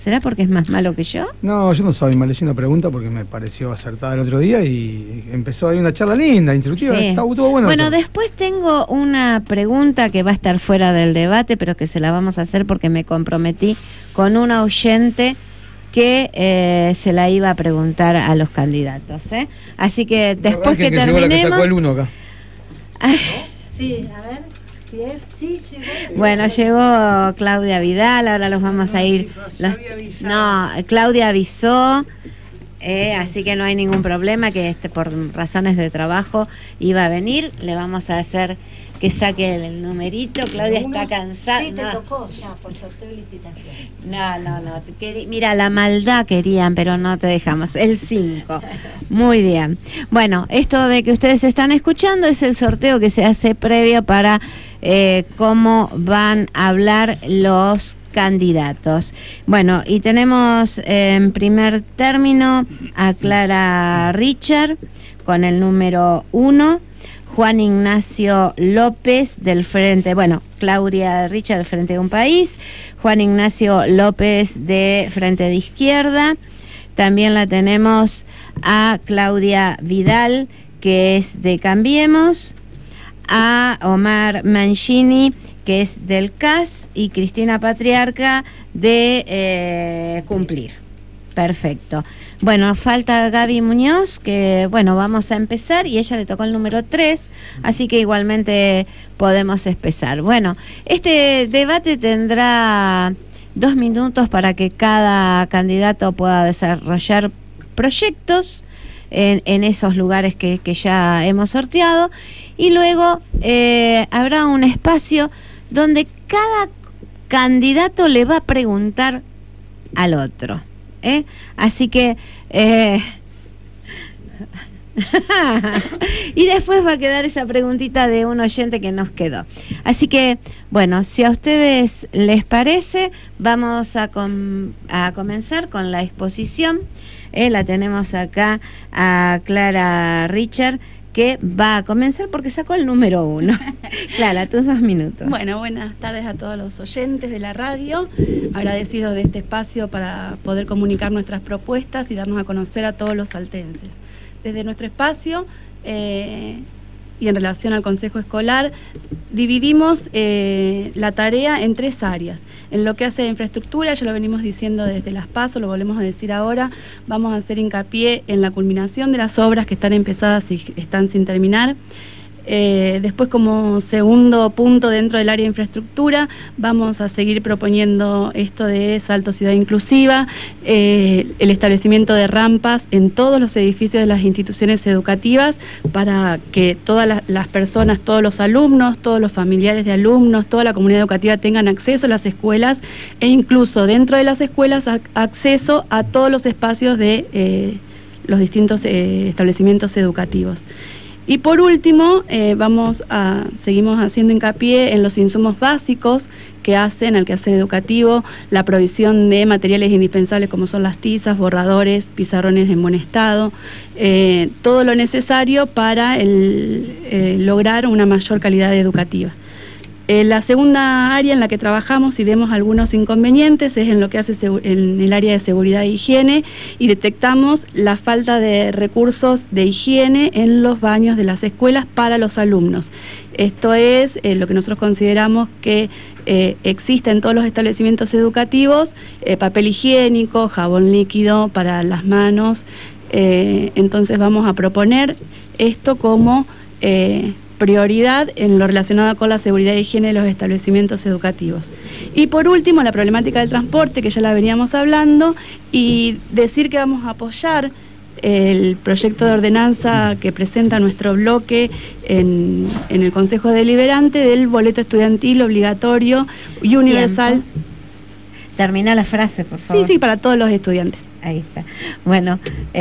¿Será porque es más malo que yo? No, yo no soy mal, le hice una pregunta porque me pareció acertada el otro día y empezó ahí una charla linda, instructiva, Sí. estuvo bueno. Bueno, después tengo una pregunta que va a estar fuera del debate, pero que se la vamos a hacer porque me comprometí con una oyente que se la iba a preguntar a los candidatos, ¿eh? Así que después que terminemos... Llegó la que sacó el 1 acá. Ay. Sí, a ver, si es, sí, llegó. Bueno, llegó Claudia Vidal, ahora los vamos a ir... Claudia avisó, así que no hay ningún problema, que por razones de trabajo iba a venir. Le vamos a hacer que saque el numerito. Claudia está cansada. Sí, te tocó ya, por sorteo y licitación. No. Mira, la maldad querían, pero no te dejamos. El 5. Muy bien. Bueno, esto de que ustedes están escuchando es el sorteo que se hace previo para cómo van a hablar los candidatos. Bueno, y tenemos en primer término a Clara Richard con el número 1. Juan Ignacio López del Frente, Claudia Richard del Frente de un País, Juan Ignacio López de Frente de Izquierda, también la tenemos a Claudia Vidal, que es de Cambiemos, a Omar Mancini, que es del CAS, y Cristina Patriarca de Cumplir. Perfecto. Bueno, falta Gaby Muñoz, que vamos a empezar, y ella le tocó el número 3, así que igualmente podemos empezar. Bueno, este debate tendrá 2 minutos para que cada candidato pueda desarrollar proyectos en esos lugares que ya hemos sorteado, y luego habrá un espacio donde cada candidato le va a preguntar al otro. Así que y después va a quedar esa preguntita de un oyente que nos quedó. Así que, si a ustedes les parece, vamos a comenzar con la exposición. La tenemos acá a Clara Richard, que va a comenzar porque sacó el número 1. Clara, tus 2 minutos. Bueno, buenas tardes a todos los oyentes de la radio, agradecidos de este espacio para poder comunicar nuestras propuestas y darnos a conocer a todos los saltenses. Desde nuestro espacio y en relación al Consejo Escolar, dividimos la tarea en 3 áreas. En lo que hace a infraestructura, ya lo venimos diciendo desde las PASO, lo volvemos a decir ahora, vamos a hacer hincapié en la culminación de las obras que están empezadas y están sin terminar. Después, como segundo punto dentro del área de infraestructura, vamos a seguir proponiendo esto de Salto Ciudad Inclusiva, el establecimiento de rampas en todos los edificios de las instituciones educativas para que todas las personas, todos los alumnos, todos los familiares de alumnos, toda la comunidad educativa tengan acceso a las escuelas, e incluso dentro de las escuelas acceso a todos los espacios de los distintos establecimientos educativos. Y por último, seguimos haciendo hincapié en los insumos básicos que hacen al quehacer educativo, la provisión de materiales indispensables como son las tizas, borradores, pizarrones en buen estado, todo lo necesario para lograr una mayor calidad educativa. La segunda área en la que trabajamos y vemos algunos inconvenientes es en lo que hace en el área de seguridad e higiene, y detectamos la falta de recursos de higiene en los baños de las escuelas para los alumnos. Esto es lo que nosotros consideramos que existe en todos los establecimientos educativos, papel higiénico, jabón líquido para las manos. Entonces vamos a proponer esto como prioridad en lo relacionado con la seguridad e higiene de los establecimientos educativos. Y por último, la problemática del transporte, que ya la veníamos hablando, y decir que vamos a apoyar el proyecto de ordenanza que presenta nuestro bloque en el Consejo Deliberante del boleto estudiantil obligatorio y universal. Termina la frase, por favor. Sí, para todos los estudiantes. Ahí está. Bueno,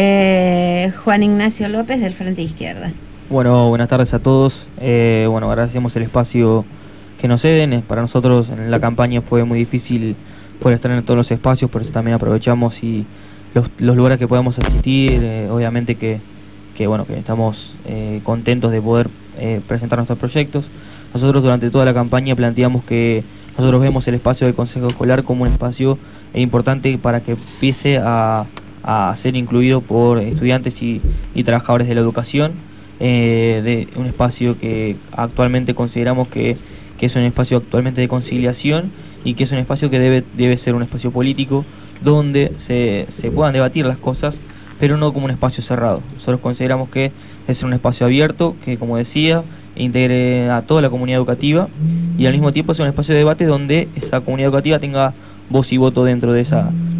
Juan Ignacio López del Frente Izquierda. Bueno, buenas tardes a todos. Agradecemos el espacio que nos ceden. Para nosotros en la campaña fue muy difícil poder estar en todos los espacios, por eso también aprovechamos y los lugares que podemos asistir. Obviamente que estamos contentos de poder presentar nuestros proyectos. Nosotros durante toda la campaña planteamos que nosotros vemos el espacio del Consejo Escolar como un espacio es importante para que empiece a ser incluido por estudiantes y trabajadores de la educación, de un espacio que actualmente consideramos que es un espacio actualmente de conciliación y que es un espacio que debe ser un espacio político donde se puedan debatir las cosas, pero no como un espacio cerrado. Nosotros consideramos que es un espacio abierto, que, como decía, integre a toda la comunidad educativa y al mismo tiempo es un espacio de debate donde esa comunidad educativa tenga voz y voto dentro de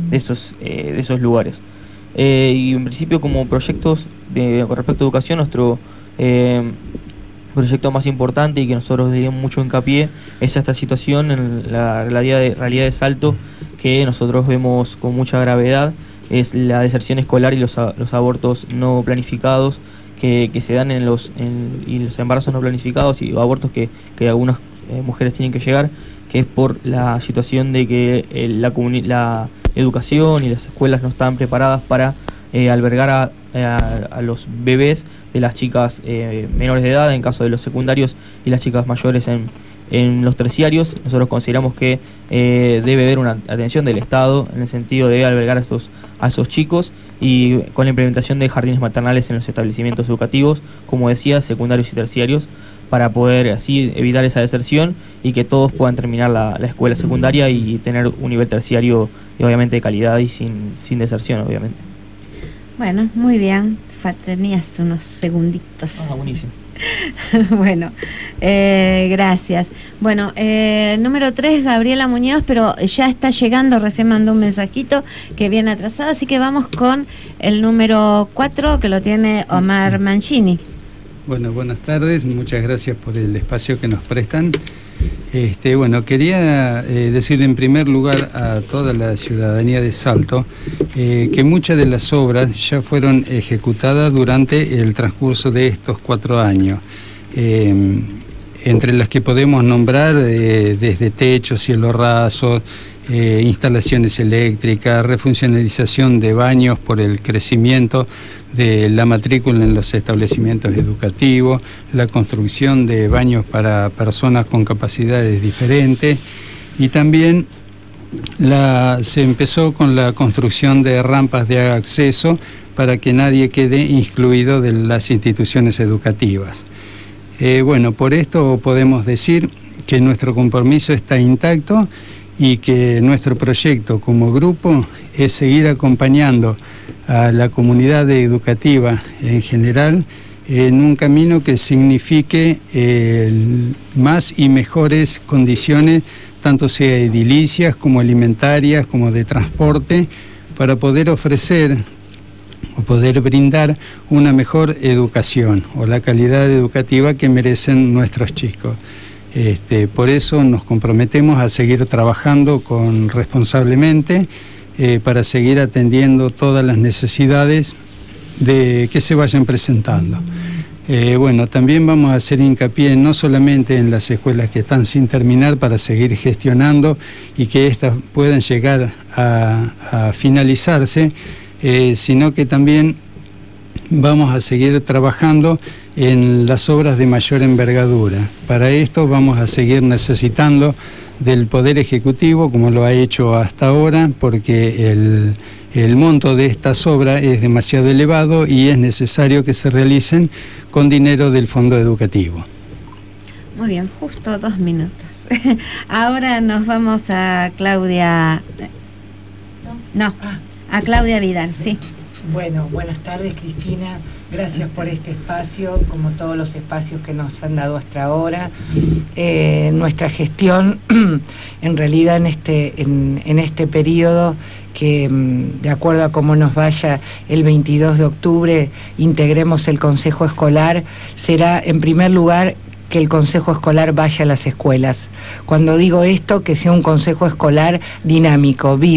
esos lugares. Y en principio, como proyectos con respecto a educación, nuestro proyecto más importante y que nosotros dimos mucho hincapié es esta situación en la realidad de Salto, que nosotros vemos con mucha gravedad, es la deserción escolar y los abortos no planificados que se dan y los embarazos no planificados y abortos que algunas mujeres tienen que llegar, que es por la situación de que la educación y las escuelas no están preparadas para albergar a los bebés de las chicas menores de edad, en caso de los secundarios, y las chicas mayores en los terciarios. Nosotros consideramos que debe haber una atención del Estado en el sentido de albergar a esos chicos, y con la implementación de jardines maternales en los establecimientos educativos, como decía, secundarios y terciarios, para poder así evitar esa deserción y que todos puedan terminar la escuela secundaria y tener un nivel terciario, y obviamente de calidad y sin deserción, obviamente. Bueno, muy bien. Tenías unos segunditos. Buenísimo. Bueno, gracias. Bueno, número 3, Gabriela Muñoz, pero ya está llegando, recién mandó un mensajito que viene atrasado, así que vamos con el número 4, que lo tiene Omar Mancini. Bueno, buenas tardes, muchas gracias por el espacio que nos prestan. Bueno, quería decir en primer lugar a toda la ciudadanía de Salto que muchas de las obras ya fueron ejecutadas durante el transcurso de estos 4 años, entre las que podemos nombrar desde techos, cielo raso, instalaciones eléctricas, refuncionalización de baños por el crecimiento de la matrícula en los establecimientos educativos, la construcción de baños para personas con capacidades diferentes, y también se empezó con la construcción de rampas de acceso para que nadie quede excluido de las instituciones educativas. Bueno, por esto podemos decir que nuestro compromiso está intacto y que nuestro proyecto como grupo es seguir acompañando a la comunidad educativa en general en un camino que signifique más y mejores condiciones, tanto sea edilicias como alimentarias, como de transporte, para poder ofrecer o poder brindar una mejor educación o la calidad educativa que merecen nuestros chicos. Por eso nos comprometemos a seguir trabajando responsablemente para seguir atendiendo todas las necesidades que se vayan presentando. Bueno, también vamos a hacer hincapié no solamente en las escuelas que están sin terminar para seguir gestionando y que éstas puedan llegar a finalizarse, sino que también vamos a seguir trabajando en las obras de mayor envergadura. Para esto vamos a seguir necesitando del Poder Ejecutivo, como lo ha hecho hasta ahora, porque el monto de estas obras es demasiado elevado y es necesario que se realicen con dinero del Fondo Educativo. Muy bien, justo 2 minutos. Ahora nos vamos a Claudia... a Claudia Vidal, sí. Bueno, buenas tardes, Cristina. Gracias por este espacio, como todos los espacios que nos han dado hasta ahora. Nuestra gestión, en realidad en este periodo, que de acuerdo a cómo nos vaya el 22 de octubre, integremos el Consejo Escolar, será en primer lugar que el Consejo Escolar vaya a las escuelas. Cuando digo esto, que sea un Consejo Escolar dinámico, vivo,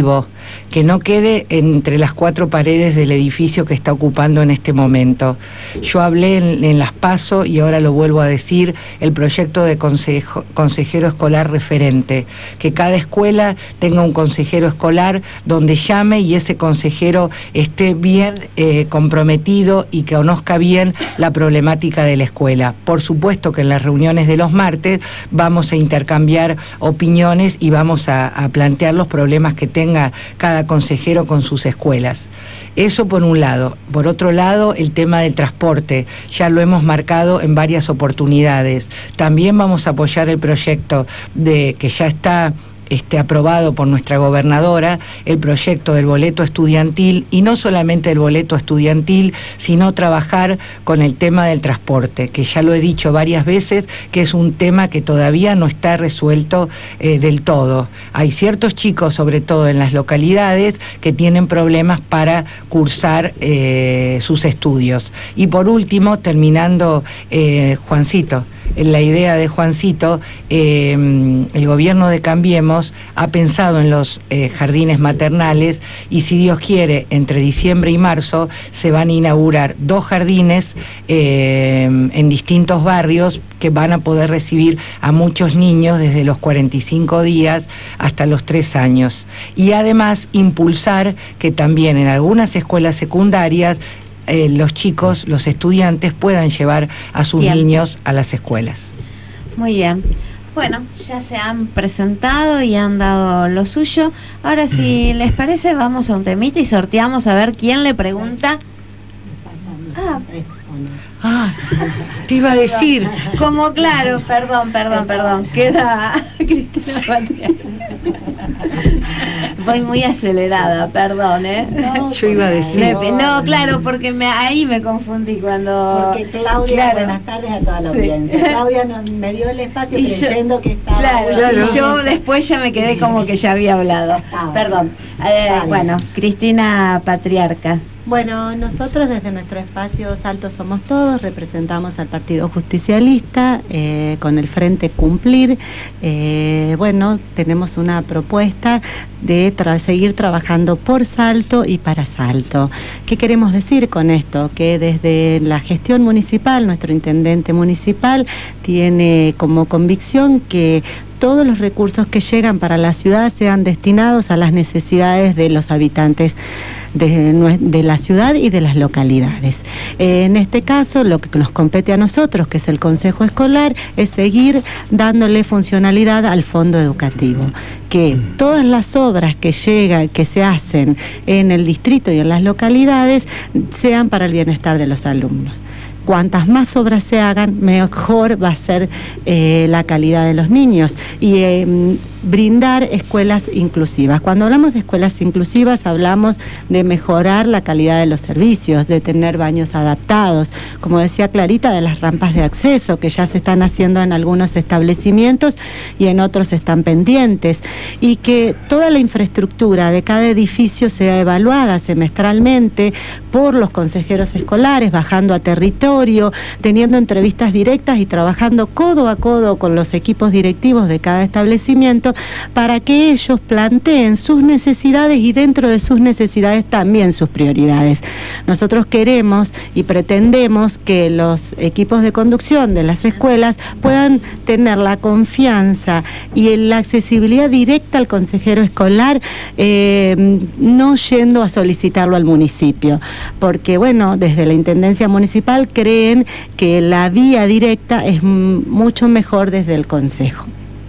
que no quede entre las 4 paredes del edificio que está ocupando en este momento. Yo hablé en las PASO y ahora lo vuelvo a decir, el proyecto de consejero escolar referente, que cada escuela tenga un consejero escolar donde llame y ese consejero esté bien comprometido y que conozca bien la problemática de la escuela. Por supuesto que en las reuniones de los martes vamos a intercambiar opiniones y vamos a plantear los problemas que tenga cada consejero con sus escuelas. Eso por un lado. Por otro lado, el tema del transporte, ya lo hemos marcado en varias oportunidades. También vamos a apoyar el proyecto que ya está aprobado por nuestra gobernadora, el proyecto del boleto estudiantil, y no solamente el boleto estudiantil, sino trabajar con el tema del transporte, que ya lo he dicho varias veces, que es un tema que todavía no está resuelto del todo. Hay ciertos chicos, sobre todo en las localidades, que tienen problemas para cursar sus estudios. Y por último, terminando, Juancito, la idea de Juancito, el gobierno de Cambiemos ha pensado en los jardines maternales y, si Dios quiere, entre diciembre y marzo se van a inaugurar 2 jardines en distintos barrios que van a poder recibir a muchos niños desde los 45 días hasta los 3 años. Y además impulsar que también en algunas escuelas secundarias los chicos, los estudiantes puedan llevar a sus niños a las escuelas. Muy bien. Bueno, ya se han presentado y han dado lo suyo. Ahora, si les parece, vamos a un temita y sorteamos a ver quién le pregunta. Te iba a decir. Como claro, perdón. Queda Cristina Patriarca. Voy muy acelerada, perdón, No, yo iba a decir. No, claro, porque ahí me confundí cuando... Porque Claudia, buenas tardes a toda la audiencia. Claudia me dio el espacio y creyendo que estaba... Claro, y yo después ya me quedé como que ya había hablado. Perdón. Bueno, Cristina Patriarca. Bueno, nosotros desde nuestro espacio Salto Somos Todos representamos al Partido Justicialista con el Frente Cumplir. Bueno, tenemos una propuesta de seguir trabajando por Salto y para Salto. ¿Qué queremos decir con esto? Que desde la gestión municipal, nuestro intendente municipal tiene como convicción que todos los recursos que llegan para la ciudad sean destinados a las necesidades de los habitantes de la ciudad y de las localidades. En este caso, lo que nos compete a nosotros, que es el Consejo Escolar, es seguir dándole funcionalidad al fondo educativo, que todas las obras que se hacen en el distrito y en las localidades sean para el bienestar de los alumnos. Cuantas más obras se hagan, mejor va a ser la calidad de los niños y brindar escuelas inclusivas. Cuando hablamos de escuelas inclusivas, hablamos de mejorar la calidad de los servicios, de tener baños adaptados, como decía Clarita, de las rampas de acceso que ya se están haciendo en algunos establecimientos y en otros están pendientes, y que toda la infraestructura de cada edificio sea evaluada semestralmente por los consejeros escolares, bajando a territorio, teniendo entrevistas directas y trabajando codo a codo con los equipos directivos de cada establecimiento para que ellos planteen sus necesidades y dentro de sus necesidades también sus prioridades. Nosotros queremos y pretendemos que los equipos de conducción de las escuelas puedan tener la confianza y la accesibilidad directa al consejero escolar, no yendo a solicitarlo al municipio, porque bueno, desde la Intendencia Municipal creen que la vía directa es mucho mejor desde el Consejo.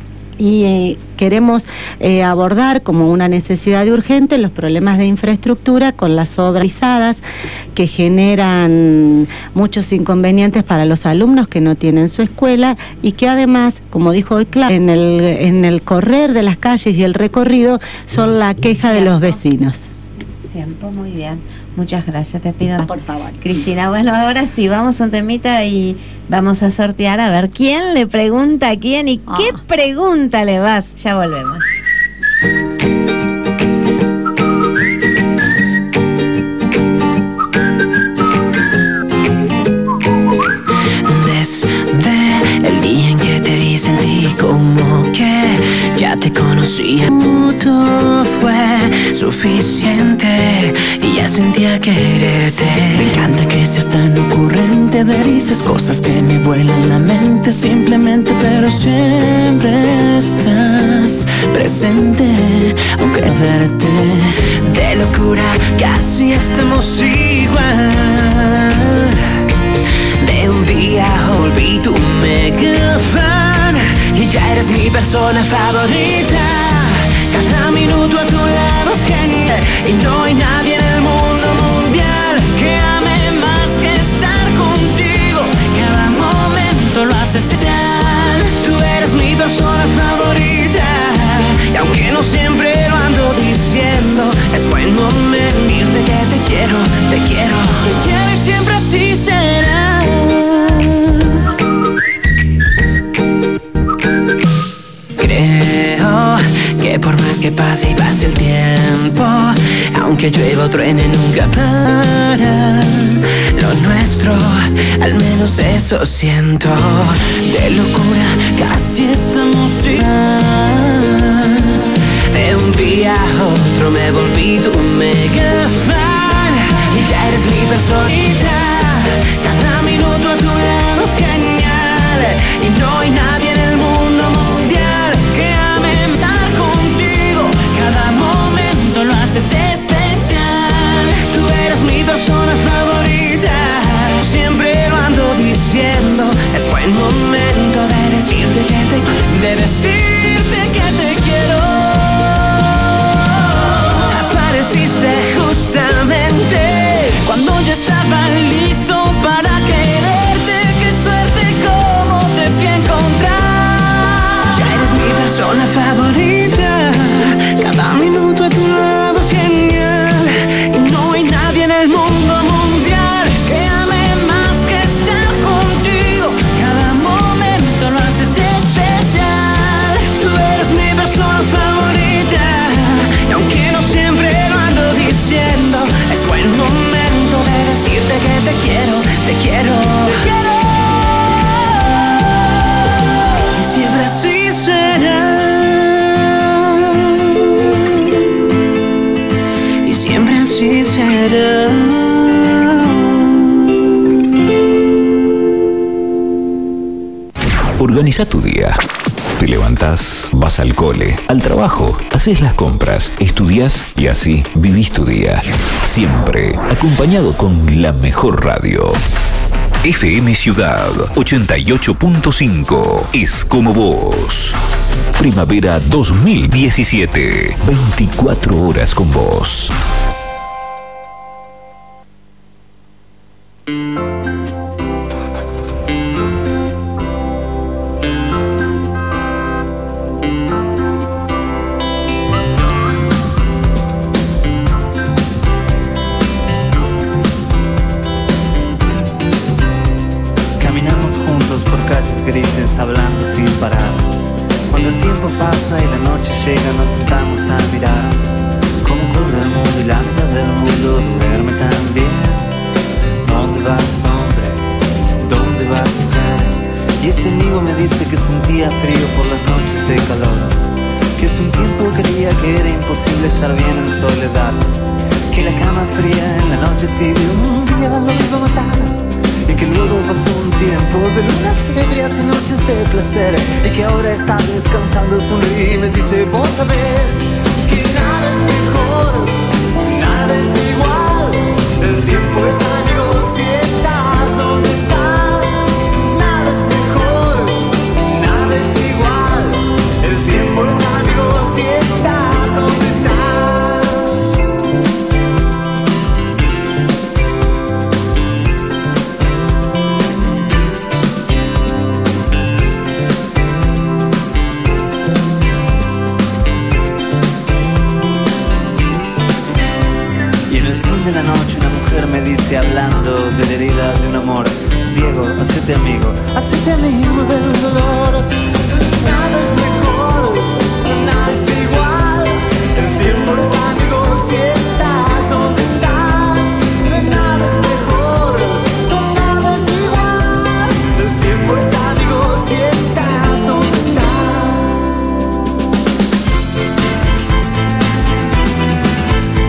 Y queremos abordar como una necesidad urgente los problemas de infraestructura con las obras realizadas que generan muchos inconvenientes para los alumnos que no tienen su escuela y que además, como dijo hoy Clara, en el correr de las calles y el recorrido son la queja de los vecinos. Tiempo, muy bien. Muchas gracias, te pido. Por favor. Cristina, bueno, ahora sí, vamos a un temita y vamos a sortear a ver quién le pregunta a quién y qué pregunta le vas. Ya volvemos. Desde el día en que te vi sentí como que ya te conocía. Mucho fue suficiente. suficiente y ya sentía quererte. Me encanta que seas tan ocurrente, dices cosas que me vuelan la mente simplemente, pero siempre estás presente, aunque verte de locura casi estamos igual. De un día volví tu mega fan y ya eres mi persona favorita. Cada minuto a tu lado es genial y no hay nadie en el mundo mundial que ame más que estar contigo. Cada momento lo hace especial. Tú eres mi persona favorita y aunque no siempre lo ando diciendo, es buen momento decirte que te quiero, te quiero, te quiero y siempre así será. Creo que por más que pase y pase el tiempo, aunque llueva o truene nunca para lo nuestro, al menos eso siento. De locura casi estamos igual. De un día a otro me volví tu mega fan y ya eres mi personita. Cada minuto a tu lado es genial y no hay nadie en el mundo mundial que ame estar contigo. Cada momento lo haces especial. Tú eres mi persona favorita, siempre lo ando diciendo. Es buen momento de decirte que te quiero. Apareciste justamente cuando yo estaba listo para quererte. Qué suerte, cómo te fui a encontrar. Ya eres mi persona favorita. Cada minuto a tu lado es genial y no hay nadie en el mundo mundial que ame más que estar contigo. Cada momento lo haces especial. Tú eres mi persona favorita y aunque no siempre lo ando diciendo, es buen momento de decirte que te quiero, te quiero, te quiero. Y siempre así será. Y siempre así será. Organiza tu día. Te levantás, vas al cole, al trabajo, haces las compras, estudias y así vivís tu día. Siempre acompañado con la mejor radio. FM Ciudad 88.5 es como vos. Primavera 2017. 24 horas con vos. Grises hablando sin parar. Cuando el tiempo pasa y la noche llega, nos sentamos a mirar cómo corre el mundo y la mitad del mundo duerme también. ¿Dónde vas, hombre? ¿Dónde vas, mujer? Y este amigo me dice que sentía frío por las noches de calor, que hace un tiempo creía que era imposible estar bien en soledad, que la cama fría en la noche tibia un día lo iba a matar. Y que luego pasó un tiempo de lunas ebrias y noches de placer, y que ahora está descansando, sonríe y me dice: vos sabés que nada es mejor, nada es igual. El tiempo es amigo si estás donde estás. Nada es mejor, nada es igual. El tiempo es amigo si estás donde estás. De la noche una mujer me dice, hablando de la herida de un amor: Diego, hacete amigo del dolor. Nada es mejor, nada es igual. El tiempo es amigo si estás donde estás. Nada es mejor, nada es igual. El tiempo es amigo si estás donde estás.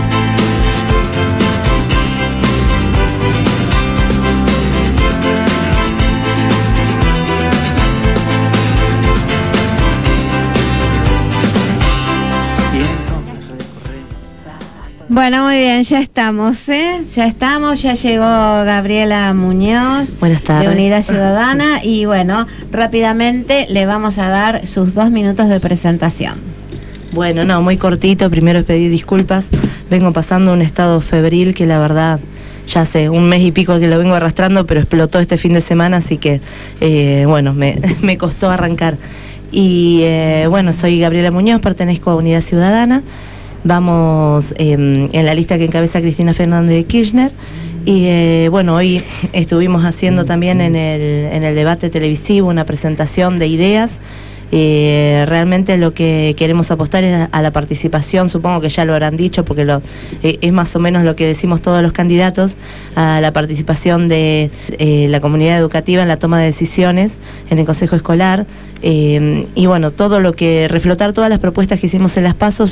Bueno, muy bien, ya estamos, ya llegó Gabriela Muñoz. Buenas tardes. De Unidad Ciudadana y bueno, rápidamente le vamos a dar sus 2 minutos de presentación. Bueno, no, muy cortito, primero es pedir disculpas, vengo pasando un estado febril que la verdad ya hace un mes y pico que lo vengo arrastrando, pero explotó este fin de semana, así que bueno, me costó arrancar. Y bueno, soy Gabriela Muñoz, pertenezco a Unidad Ciudadana. Vamos en la lista que encabeza Cristina Fernández de Kirchner y bueno, hoy estuvimos haciendo también en el debate televisivo una presentación de ideas. Realmente lo que queremos apostar es a la participación, supongo que ya lo habrán dicho porque es más o menos lo que decimos todos los candidatos, a la participación de la comunidad educativa en la toma de decisiones en el Consejo Escolar y bueno, todo lo que reflotar todas las propuestas que hicimos en las PASO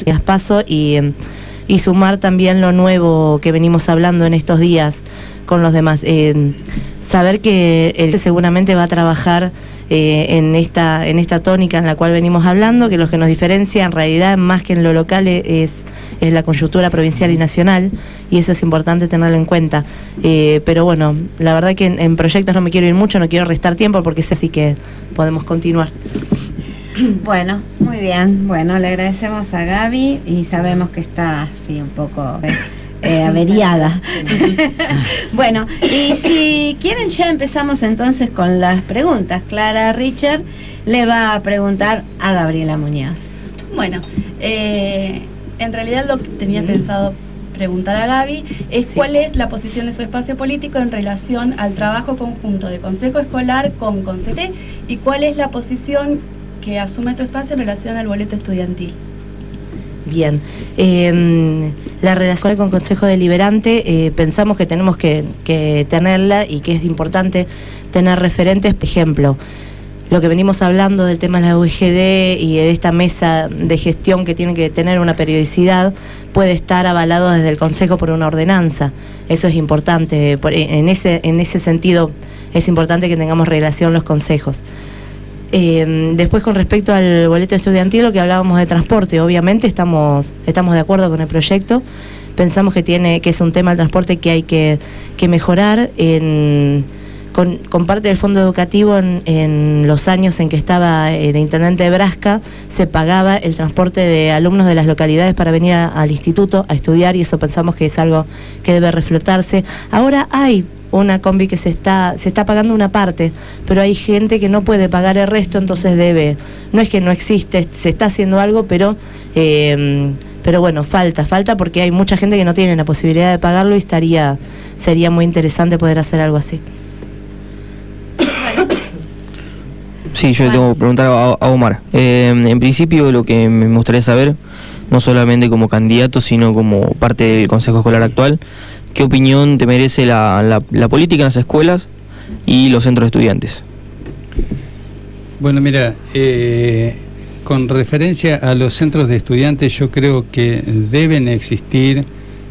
y sumar también lo nuevo que venimos hablando en estos días con los demás. Saber que él seguramente va a trabajar en esta tónica en la cual venimos hablando, que lo que nos diferencia en realidad más que en lo local es la coyuntura provincial y nacional, y eso es importante tenerlo en cuenta. Pero bueno, la verdad que en proyectos no me quiero ir mucho, no quiero restar tiempo porque sé así que podemos continuar. Bueno, muy bien. Bueno, le agradecemos a Gaby y sabemos que está así un poco averiada. Bueno, y si quieren ya empezamos entonces con las preguntas. Clara Richard le va a preguntar a Gabriela Muñoz. Bueno, en realidad lo que tenía pensado preguntar a Gaby es cuál es la posición de su espacio político en relación al trabajo conjunto de Consejo Escolar con CONCETE y cuál es la posición que asume tu espacio en relación al boleto estudiantil. Bien, la relación con Consejo Deliberante pensamos que tenemos que tenerla y que es importante tener referentes. Por ejemplo, lo que venimos hablando del tema de la UGD y de esta mesa de gestión que tiene que tener una periodicidad puede estar avalado desde el Consejo por una ordenanza. Eso es importante, en ese sentido es importante que tengamos relación los consejos. Después con respecto al boleto estudiantil, lo que hablábamos de transporte, obviamente estamos de acuerdo con el proyecto, pensamos que es un tema del transporte que hay que mejorar. Con parte del fondo educativo en los años en que estaba de intendente de Brasca, se pagaba el transporte de alumnos de las localidades para venir al instituto a estudiar y eso pensamos que es algo que debe reflotarse. Ahora hay una combi que se está pagando una parte, pero hay gente que no puede pagar el resto, entonces no es que no existe, se está haciendo algo, pero bueno, falta porque hay mucha gente que no tiene la posibilidad de pagarlo y sería muy interesante poder hacer algo así. Sí, yo tengo que preguntar a Omar. En principio lo que me gustaría saber, no solamente como candidato, sino como parte del Consejo Escolar actual, ¿qué opinión te merece la política en las escuelas y los centros de estudiantes? Bueno, mira, con referencia a los centros de estudiantes, yo creo que deben existir,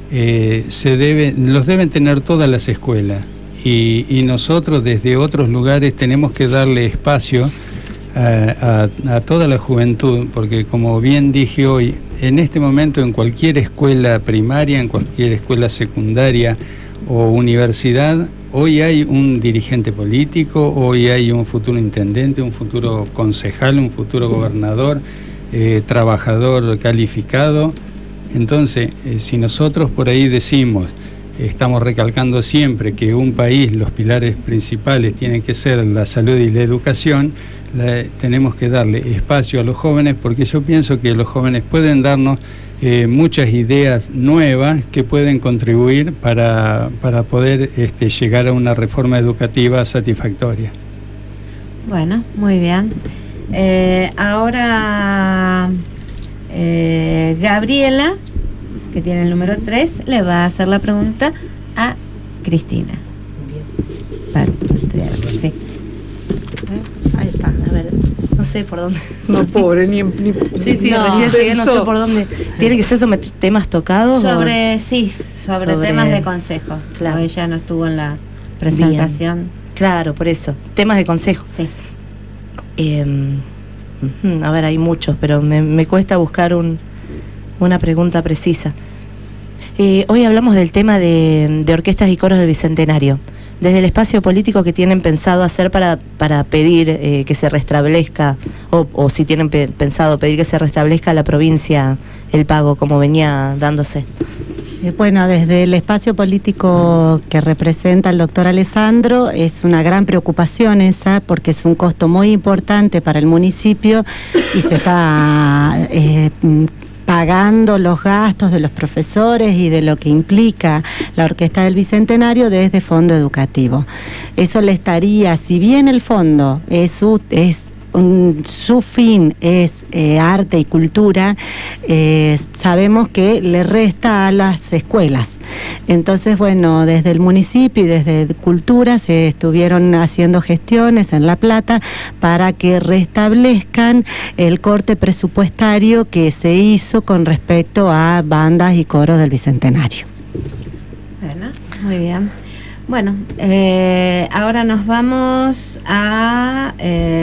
los deben tener todas las escuelas. Y nosotros desde otros lugares tenemos que darle espacio a toda la juventud, porque como bien dije hoy, en este momento en cualquier escuela primaria, en cualquier escuela secundaria o universidad, hoy hay un dirigente político, hoy hay un futuro intendente, un futuro concejal, un futuro gobernador, trabajador calificado. Entonces, si nosotros por ahí decimos, estamos recalcando siempre que un país, los pilares principales tienen que ser la salud y la educación, tenemos que darle espacio a los jóvenes, porque yo pienso que los jóvenes pueden darnos muchas ideas nuevas que pueden contribuir para poder llegar a una reforma educativa satisfactoria. Bueno, muy bien. Ahora Gabriela, que tiene el número 3, le va a hacer la pregunta a Cristina. Sí. Ahí está, a ver, no sé por dónde. No, pobre, ni Sí, no, recién llegué, no sé por dónde. Tiene que ser sobre temas tocados. Sobre temas de consejo. Claro, ella no estuvo en la presentación. Bien. Claro, por eso. Temas de consejo. Sí. A ver, hay muchos, pero me cuesta buscar una pregunta precisa. Hoy hablamos del tema de orquestas y coros del Bicentenario. Desde el espacio político, ¿qué tienen pensado hacer para pedir que se restablezca, o si tienen pensado pedir que se restablezca a la provincia el pago como venía dándose? Bueno, desde el espacio político que representa el doctor Alessandro, es una gran preocupación esa, porque es un costo muy importante para el municipio y se está pagando los gastos de los profesores y de lo que implica la Orquesta del Bicentenario desde Fondo Educativo. Eso le estaría, si bien el fondo su fin es arte y cultura, sabemos que le resta a las escuelas. Entonces, bueno, desde el municipio y desde Cultura se estuvieron haciendo gestiones en La Plata para que restablezcan el corte presupuestario que se hizo con respecto a bandas y coros del Bicentenario. Bueno, muy bien. Bueno, ahora nos vamos a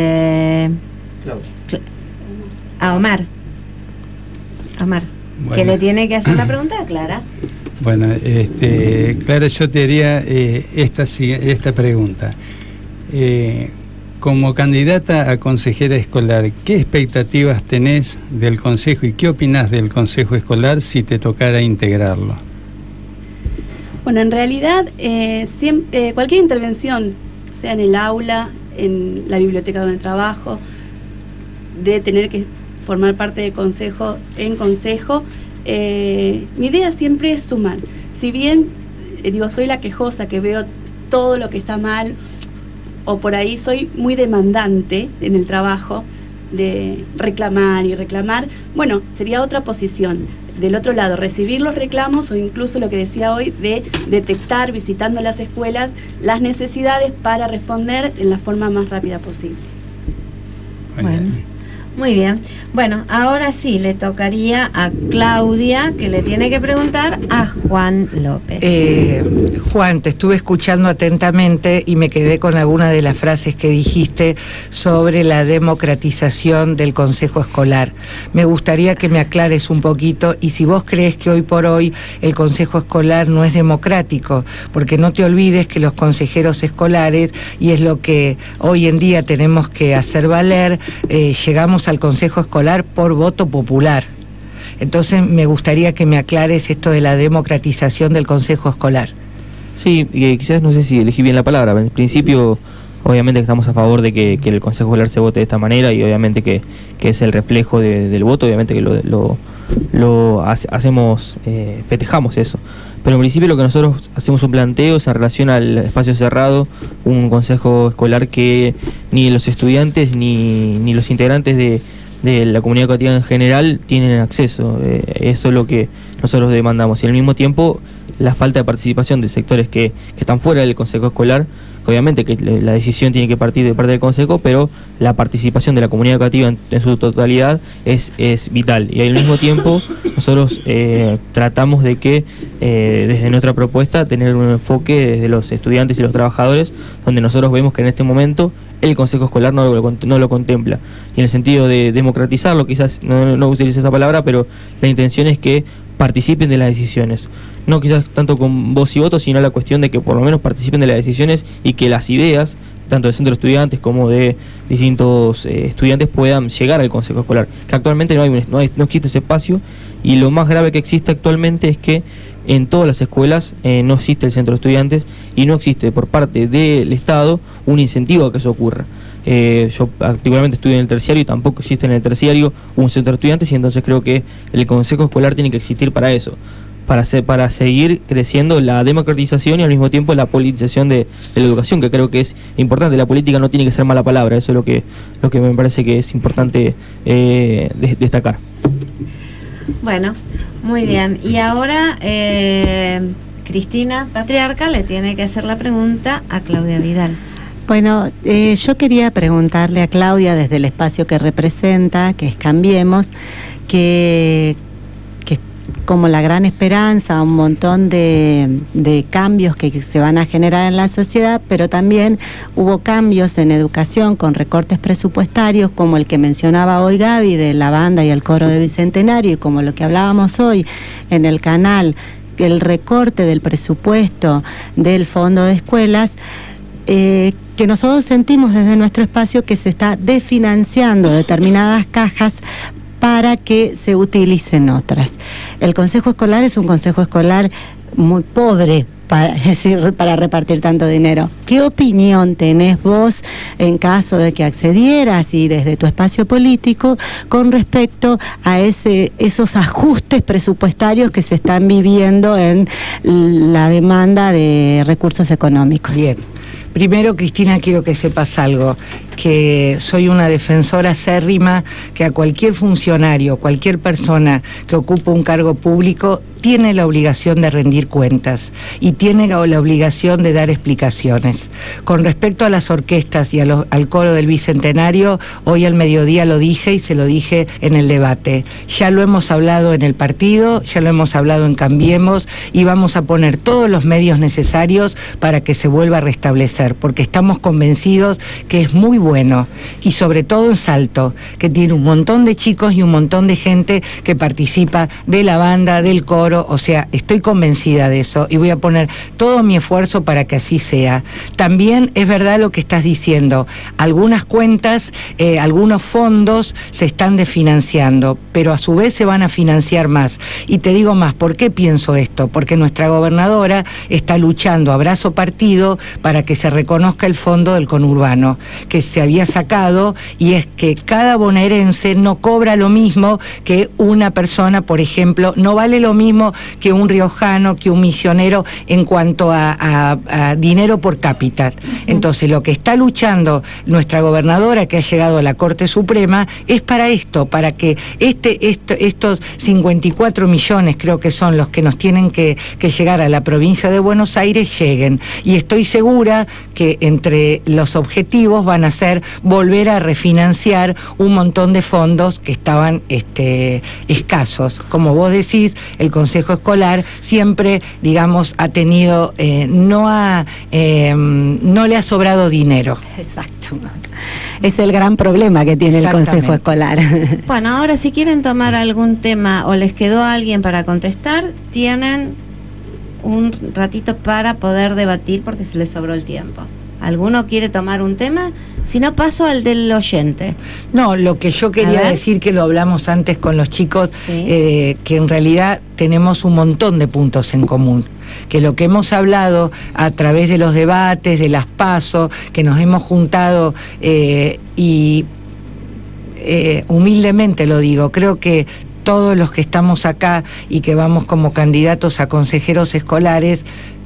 Omar. Omar, bueno, que le tiene que hacer la pregunta a Clara. Bueno, Clara, yo te haría esta pregunta. Como candidata a consejera escolar, ¿qué expectativas tenés del consejo y qué opinás del consejo escolar si te tocara integrarlo? Bueno, en realidad, cualquier intervención, sea en el aula, en la biblioteca donde trabajo, de tener que formar parte del consejo, mi idea siempre es sumar. Si bien, soy la quejosa que veo todo lo que está mal, o por ahí soy muy demandante en el trabajo, de reclamar y reclamar, bueno, sería otra posición. Del otro lado, recibir los reclamos o incluso lo que decía hoy de detectar, visitando las escuelas, las necesidades para responder en la forma más rápida posible. Bueno, muy bien. Bueno, ahora sí le tocaría a Claudia, que le tiene que preguntar a Juan López. Juan, te estuve escuchando atentamente y me quedé con alguna de las frases que dijiste sobre la democratización del Consejo Escolar. Me gustaría que me aclares un poquito, y si vos crees que hoy por hoy el Consejo Escolar no es democrático, porque no te olvides que los consejeros escolares, y es lo que hoy en día tenemos que hacer valer, llegamos al Consejo Escolar por voto popular. Entonces me gustaría que me aclares esto de la democratización del Consejo Escolar. Sí, quizás no sé si elegí bien la palabra. En principio, obviamente que estamos a favor de que el Consejo Escolar se vote de esta manera, y obviamente que es el reflejo del voto, obviamente que lo hacemos, festejamos eso. Pero en principio lo que nosotros hacemos un planteo es en relación al espacio cerrado, un consejo escolar que ni los estudiantes ni los integrantes de la comunidad educativa en general tienen acceso. Eso es lo que nosotros demandamos. Y al mismo tiempo, la falta de participación de sectores que están fuera del consejo escolar, que obviamente que la decisión tiene que partir de parte del consejo, pero la participación de la comunidad educativa en su totalidad es vital. Y al mismo tiempo nosotros tratamos de que desde nuestra propuesta tener un enfoque desde los estudiantes y los trabajadores, donde nosotros vemos que en este momento el consejo escolar no lo contempla. Y en el sentido de democratizarlo, quizás no utilice esa palabra, pero la intención es que participen de las decisiones. No quizás tanto con voz y voto, sino la cuestión de que por lo menos participen de las decisiones y que las ideas, tanto del centro de estudiantes como de distintos estudiantes, puedan llegar al consejo escolar. Que actualmente no existe ese espacio, y lo más grave que existe actualmente es que en todas las escuelas no existe el centro de estudiantes, y no existe por parte del Estado un incentivo a que eso ocurra. Yo particularmente estudio en el terciario y tampoco existe en el terciario un centro de estudiantes, y entonces creo que el consejo escolar tiene que existir para eso, para seguir creciendo la democratización y al mismo tiempo la politización de la educación, que creo que es importante. La política no tiene que ser mala palabra, eso es lo que me parece que es importante destacar. Bueno, muy bien. Y ahora Cristina Patriarca le tiene que hacer la pregunta a Claudia Vidal. Bueno, yo quería preguntarle a Claudia, desde el espacio que representa, que es Cambiemos, que como la gran esperanza, un montón de cambios que se van a generar en la sociedad, pero también hubo cambios en educación con recortes presupuestarios, como el que mencionaba hoy Gaby, de la banda y el coro de Bicentenario, y como lo que hablábamos hoy en el canal, el recorte del presupuesto del Fondo de Escuelas, que nosotros sentimos desde nuestro espacio que se está desfinanciando determinadas cajas para que se utilicen otras. El Consejo Escolar es un consejo escolar muy pobre, para repartir tanto dinero. ¿Qué opinión tenés vos en caso de que accedieras y desde tu espacio político con respecto a esos ajustes presupuestarios que se están viviendo en la demanda de recursos económicos? Bien. Primero, Cristina, quiero que sepas algo, que soy una defensora acérrima, que a cualquier funcionario, cualquier persona que ocupe un cargo público, tiene la obligación de rendir cuentas y tiene la obligación de dar explicaciones. Con respecto a las orquestas y al coro del Bicentenario, hoy al mediodía lo dije y se lo dije en el debate. Ya lo hemos hablado en el partido, ya lo hemos hablado en Cambiemos y vamos a poner todos los medios necesarios para que se vuelva a restablecer, porque estamos convencidos que es muy bueno, y sobre todo en Salto, que tiene un montón de chicos y un montón de gente que participa de la banda, del coro. O sea, estoy convencida de eso y voy a poner todo mi esfuerzo para que así sea. También es verdad lo que estás diciendo, algunas cuentas, algunos fondos se están desfinanciando, pero a su vez se van a financiar más. Y te digo más, ¿por qué pienso esto? Porque nuestra gobernadora está luchando a brazo partido para que se reconozca el fondo del conurbano, que se había sacado, y es que cada bonaerense no cobra lo mismo que una persona, por ejemplo, no vale lo mismo que un riojano, que un misionero en cuanto a dinero por cápita. Entonces, lo que está luchando nuestra gobernadora, que ha llegado a la Corte Suprema, es para esto, para que estos 54 millones, creo que son los que nos tienen que llegar a la provincia de Buenos Aires, lleguen. Y estoy segura que entre los objetivos van a ser volver a refinanciar un montón de fondos que estaban escasos. Como vos decís, el Consejo Escolar siempre, digamos, ha tenido, no le ha sobrado dinero. Exacto. Es el gran problema que tiene el Consejo Escolar. Bueno, ahora si quieren tomar algún tema o les quedó alguien para contestar, tienen un ratito para poder debatir porque se les sobró el tiempo. ¿Alguno quiere tomar un tema? Si no, paso al del oyente. No, lo que yo quería decir, que lo hablamos antes con los chicos, que en realidad tenemos un montón de puntos en común. Que lo que hemos hablado a través de los debates, de las PASO, que nos hemos juntado y humildemente lo digo, creo que todos los que estamos acá y que vamos como candidatos a consejeros escolares,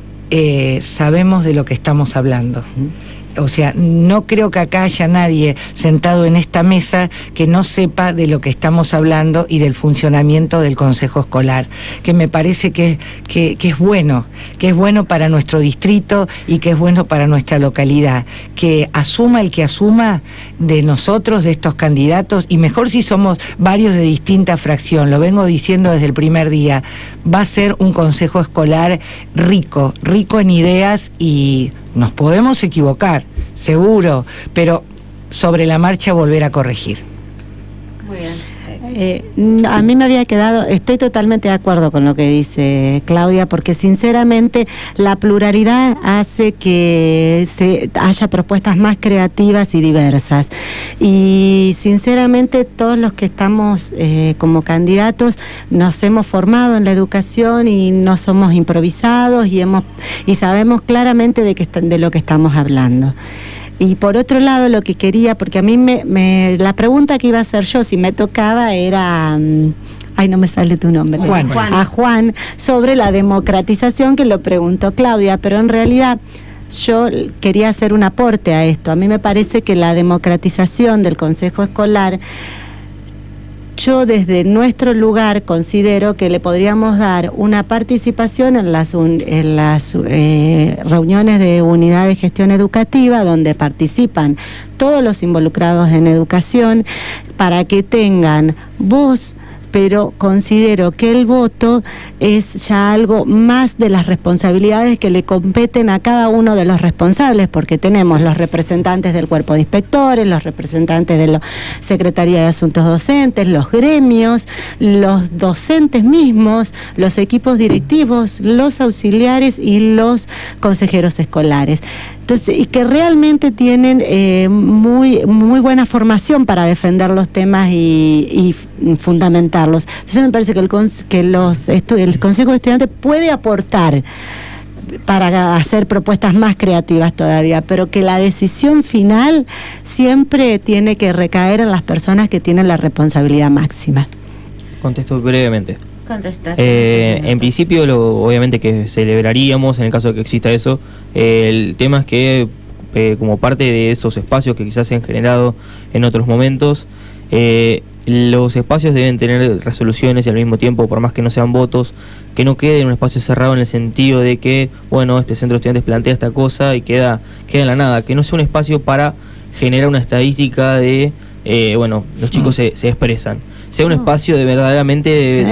sabemos de lo que estamos hablando. O sea, no creo que acá haya nadie sentado en esta mesa que no sepa de lo que estamos hablando y del funcionamiento del Consejo Escolar, que me parece que es bueno para nuestro distrito y que es bueno para nuestra localidad, que asuma el que asuma de nosotros, de estos candidatos, y mejor si somos varios de distinta fracción, lo vengo diciendo desde el primer día, va a ser un Consejo Escolar rico en ideas, y nos podemos equivocar, seguro, pero sobre la marcha volver a corregir. Muy bien. A mí me había quedado, estoy totalmente de acuerdo con lo que dice Claudia, porque sinceramente la pluralidad hace que haya propuestas más creativas y diversas. Y sinceramente todos los que estamos como candidatos nos hemos formado en la educación y no somos improvisados y sabemos claramente de lo que estamos hablando. Y por otro lado, lo que quería, porque a mí la pregunta que iba a hacer yo, si me tocaba, era... Ay, no me sale tu nombre. Juan. A Juan, sobre la democratización, que lo preguntó Claudia, pero en realidad yo quería hacer un aporte a esto. A mí me parece que la democratización del Consejo Escolar, yo desde nuestro lugar considero que le podríamos dar una participación en las reuniones de unidad de gestión educativa, donde participan todos los involucrados en educación, para que tengan voz pero considero que el voto es ya algo más de las responsabilidades que le competen a cada uno de los responsables, porque tenemos los representantes del cuerpo de inspectores, los representantes de la Secretaría de Asuntos Docentes, los gremios, los docentes mismos, los equipos directivos, los auxiliares y los consejeros escolares. Entonces, y que realmente tienen muy buena formación para defender los temas y fundamentarlos. Entonces me parece que el Consejo de Estudiantes puede aportar para hacer propuestas más creativas todavía, pero que la decisión final siempre tiene que recaer en las personas que tienen la responsabilidad máxima. Contesto brevemente. Contestar. En principio, obviamente que celebraríamos en el caso de que exista eso. El tema es que como parte de esos espacios que quizás se han generado en otros momentos, los espacios deben tener resoluciones y al mismo tiempo, por más que no sean votos, que no quede en un espacio cerrado en el sentido de que, bueno, este centro de estudiantes plantea esta cosa y queda en la nada, que no sea un espacio para generar una estadística de, bueno, los chicos se expresan. Sea un espacio de verdaderamente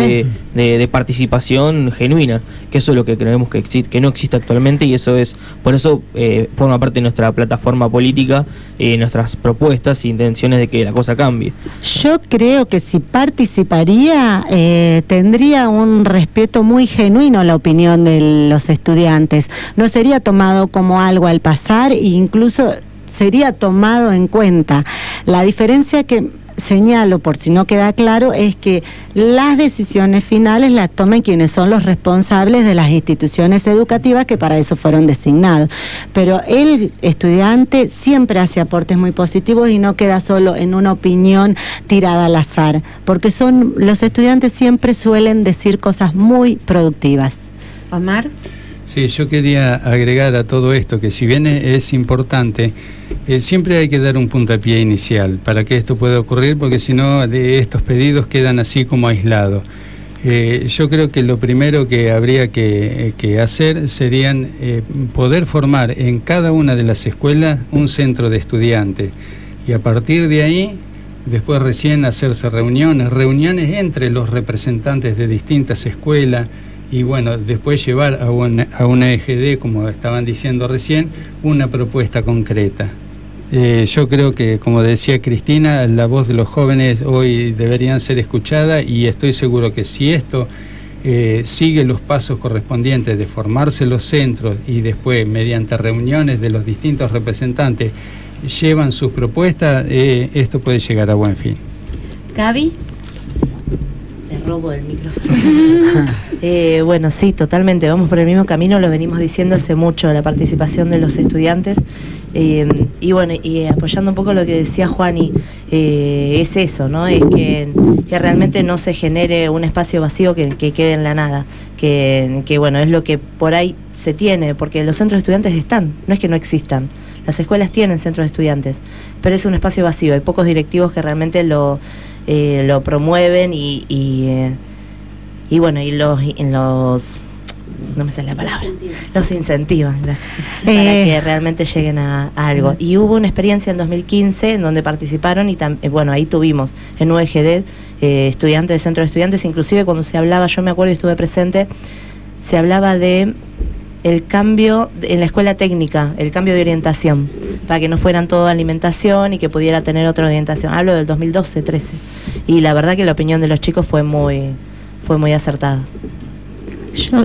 de participación genuina, que eso es lo que creemos que no existe actualmente, y eso es, por eso forma parte de nuestra plataforma política, nuestras propuestas e intenciones de que la cosa cambie. Yo creo que si participaría, tendría un respeto muy genuino a la opinión de los estudiantes, no sería tomado como algo al pasar e incluso sería tomado en cuenta. La diferencia que señalo, por si no queda claro, es que las decisiones finales las tomen quienes son los responsables de las instituciones educativas que para eso fueron designados. Pero el estudiante siempre hace aportes muy positivos y no queda solo en una opinión tirada al azar, porque los estudiantes siempre suelen decir cosas muy productivas. Omar. Sí, yo quería agregar a todo esto que si bien es importante, siempre hay que dar un puntapié inicial para que esto pueda ocurrir, porque si no, de estos pedidos quedan así como aislados. Yo creo que lo primero que habría que hacer serían poder formar en cada una de las escuelas un centro de estudiantes, y a partir de ahí, después recién hacerse reuniones entre los representantes de distintas escuelas, y bueno, después llevar a una EGD, como estaban diciendo recién, una propuesta concreta. Yo creo que, como decía Cristina, la voz de los jóvenes hoy deberían ser escuchada, y estoy seguro que si esto sigue los pasos correspondientes de formarse los centros y después, mediante reuniones de los distintos representantes, llevan sus propuestas, esto puede llegar a buen fin. Gaby. Robo el micrófono. Bueno, sí, totalmente, vamos por el mismo camino, lo venimos diciendo hace mucho, la participación de los estudiantes, y bueno, y apoyando un poco lo que decía Juani, es eso, ¿no? Es que realmente no se genere un espacio vacío que quede en la nada, que bueno, es lo que por ahí se tiene, porque los centros de estudiantes están, no es que no existan, las escuelas tienen centros de estudiantes, pero es un espacio vacío, hay pocos directivos que realmente lo promueven y bueno, y los no me sale la palabra, los incentivan, gracias, para que realmente lleguen a algo. Y hubo una experiencia en 2015 en donde participaron y bueno, ahí tuvimos en UEGD estudiantes del centro de estudiantes, inclusive cuando se hablaba, yo me acuerdo y estuve presente, se hablaba de el cambio en la escuela técnica, el cambio de orientación, para que no fueran todo alimentación y que pudiera tener otra orientación. Hablo del 2012-13. Y la verdad que la opinión de los chicos fue muy acertada. Yo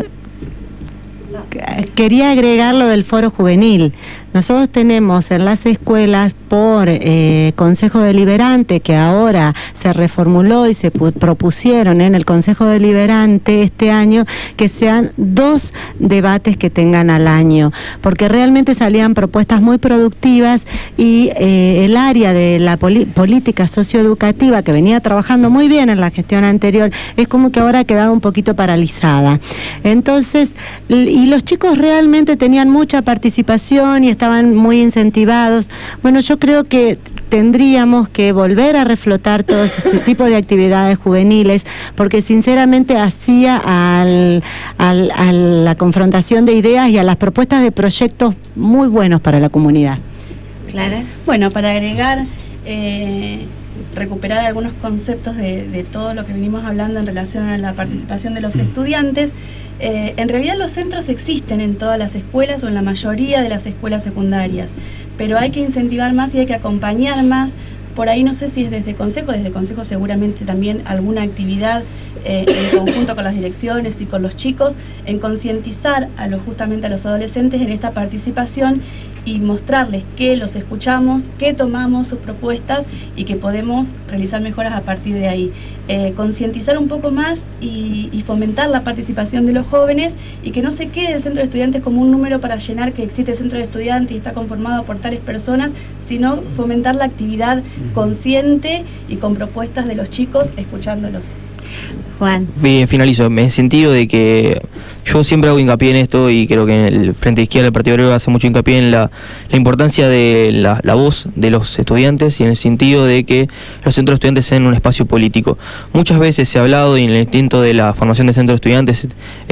quería agregar lo del foro juvenil. Nosotros tenemos en las escuelas por Consejo Deliberante, que ahora se reformuló y se propusieron en el Consejo Deliberante este año, que sean 2 debates que tengan al año, porque realmente salían propuestas muy productivas y el área de la política socioeducativa, que venía trabajando muy bien en la gestión anterior, es como que ahora ha quedado un poquito paralizada. Entonces, y los chicos realmente tenían mucha participación y estaban muy incentivados. Bueno, yo creo que tendríamos que volver a reflotar todo este tipo de actividades juveniles, porque sinceramente hacía a la confrontación de ideas y a las propuestas de proyectos muy buenos para la comunidad. Clara. Bueno, para agregar, recuperar algunos conceptos de todo lo que venimos hablando en relación a la participación de los estudiantes. En realidad los centros existen en todas las escuelas o en la mayoría de las escuelas secundarias, pero hay que incentivar más y hay que acompañar más. Por ahí no sé si es desde Consejo seguramente también alguna actividad en conjunto con las direcciones y con los chicos, en concientizar justamente a los adolescentes en esta participación y mostrarles que los escuchamos, que tomamos sus propuestas y que podemos realizar mejoras a partir de ahí. Concientizar un poco más y fomentar la participación de los jóvenes y que no se quede el centro de estudiantes como un número para llenar que existe el centro de estudiantes y está conformado por tales personas, sino fomentar la actividad consciente y con propuestas de los chicos, escuchándolos. Juan. Bien, finalizo. En el sentido de que yo siempre hago hincapié en esto y creo que en el Frente Izquierda del Partido Obrero hace mucho hincapié en la importancia de la voz de los estudiantes y en el sentido de que los centros de estudiantes sean un espacio político. Muchas veces se ha hablado y en el intento de la formación de centros de estudiantes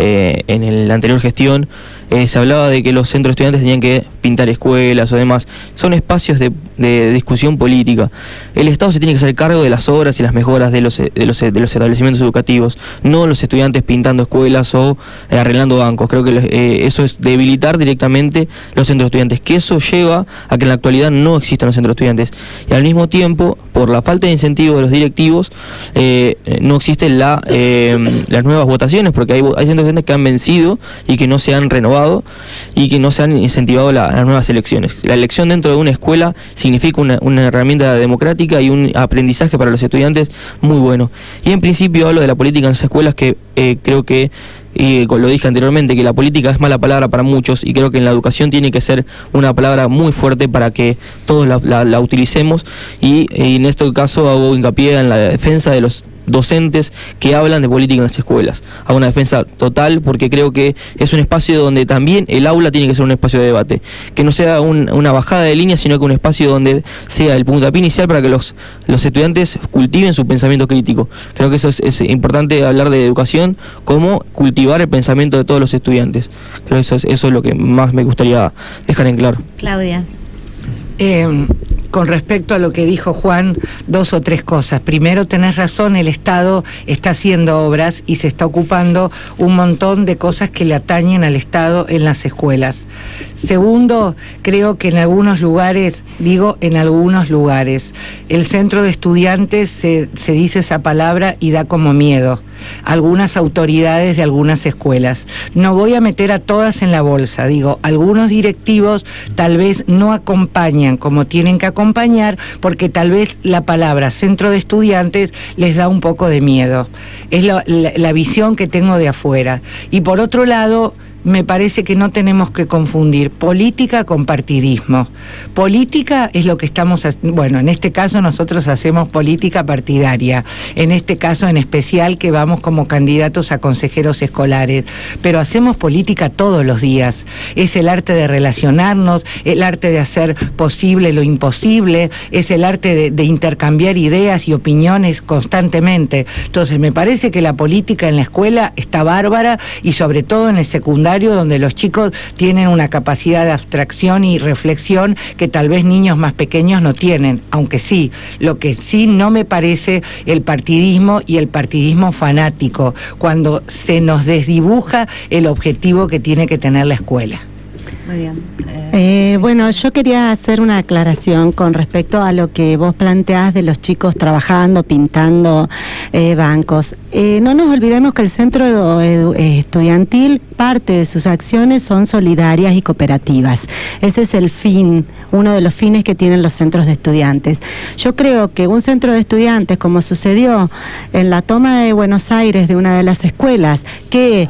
en la anterior gestión se hablaba de que los centros de estudiantes tenían que pintar escuelas o demás. Son espacios de discusión política. El Estado se tiene que hacer cargo de las obras y las mejoras de los establecimientos educativos, no los estudiantes pintando escuelas o arreglando bancos. Creo que eso es debilitar directamente los centros de estudiantes, que eso lleva a que en la actualidad no existan los centros de estudiantes. Y al mismo tiempo, por la falta de incentivo de los directivos, no existen las nuevas votaciones, porque hay centros de estudiantes que han vencido y que no se han renovado y que no se han incentivado las nuevas elecciones. La elección dentro de una escuela significa una herramienta democrática y un aprendizaje para los estudiantes muy bueno. Y en principio hablo de la política en las escuelas, que creo que, lo dije anteriormente, que la política es mala palabra para muchos y creo que en la educación tiene que ser una palabra muy fuerte para que todos la utilicemos y en este caso hago hincapié en la defensa de los docentes que hablan de política en las escuelas. Hago una defensa total porque creo que es un espacio donde también el aula tiene que ser un espacio de debate, que no sea una bajada de línea, sino que un espacio donde sea el puntapié inicial para que los estudiantes cultiven su pensamiento crítico. Creo que eso es importante, hablar de educación como cultivar el pensamiento de todos los estudiantes. Creo que eso es lo que más me gustaría dejar en claro. Claudia. Con respecto a lo que dijo Juan, 2 o 3 cosas. Primero, tenés razón, el Estado está haciendo obras y se está ocupando un montón de cosas que le atañen al Estado en las escuelas. Segundo, creo que en algunos lugares, el centro de estudiantes se dice esa palabra y da como miedo. Algunas autoridades de algunas escuelas. No voy a meter a todas en la bolsa, algunos directivos tal vez no acompañan como tienen que acompañar porque tal vez la palabra centro de estudiantes les da un poco de miedo. Es la visión que tengo de afuera. Y por otro lado, me parece que no tenemos que confundir política con partidismo. Política es lo que estamos haciendo, en este caso nosotros hacemos política partidaria, en este caso en especial que vamos como candidatos a consejeros escolares, pero hacemos política todos los días. Es el arte de relacionarnos, el arte de hacer posible lo imposible, es el arte de intercambiar ideas y opiniones constantemente. Entonces me parece que la política en la escuela está bárbara y sobre todo en el secundario, donde los chicos tienen una capacidad de abstracción y reflexión que tal vez niños más pequeños no tienen, aunque sí, lo que sí no me parece el partidismo y el partidismo fanático, cuando se nos desdibuja el objetivo que tiene que tener la escuela. Muy bien. Yo quería hacer una aclaración con respecto a lo que vos planteás de los chicos trabajando, pintando bancos. No nos olvidemos que el centro estudiantil, parte de sus acciones son solidarias y cooperativas. Ese es el fin, uno de los fines que tienen los centros de estudiantes. Yo creo que un centro de estudiantes, como sucedió en la toma de Buenos Aires de una de las escuelas, que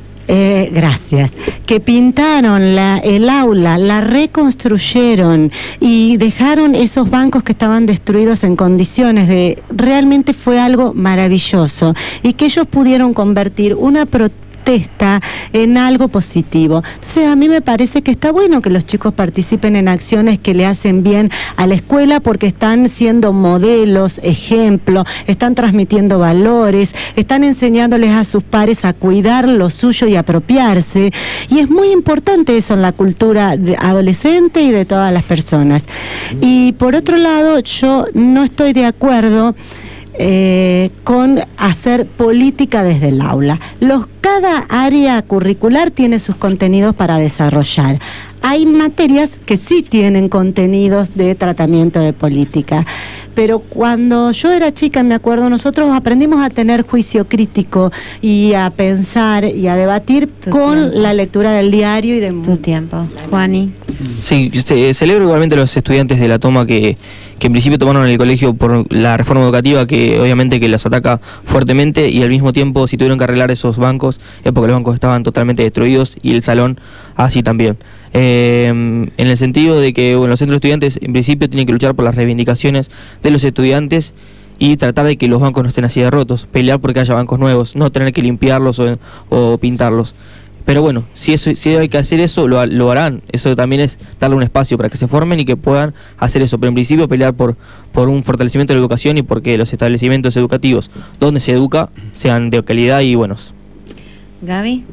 pintaron el aula, la reconstruyeron y dejaron esos bancos que estaban destruidos en condiciones realmente fue algo maravilloso y que ellos pudieron convertir una protesta en algo positivo. Entonces a mí me parece que está bueno que los chicos participen en acciones que le hacen bien a la escuela porque están siendo modelos, ejemplos, están transmitiendo valores, están enseñándoles a sus pares a cuidar lo suyo y apropiarse, y es muy importante eso en la cultura adolescente y de todas las personas. Y por otro lado, yo no estoy de acuerdo con hacer política desde el aula. Cada área curricular tiene sus contenidos para desarrollar. Hay materias que sí tienen contenidos de tratamiento de política, pero cuando yo era chica, me acuerdo, nosotros aprendimos a tener juicio crítico y a pensar y a debatir con la lectura del diario y de tu tiempo. Juani. Sí, celebro igualmente a los estudiantes de La Toma que en principio tomaron el colegio por la reforma educativa, que obviamente que los ataca fuertemente, y al mismo tiempo si tuvieron que arreglar esos bancos es porque los bancos estaban totalmente destruidos y el salón así también. En el sentido de que los centros de estudiantes en principio tienen que luchar por las reivindicaciones de los estudiantes y tratar de que los bancos no estén así de rotos, pelear porque haya bancos nuevos, no tener que limpiarlos o pintarlos. Pero bueno, si hay que hacer eso, lo harán. Eso también es darle un espacio para que se formen y que puedan hacer eso. Pero en principio pelear por un fortalecimiento de la educación y porque los establecimientos educativos donde se educa sean de calidad y buenos. Gaby.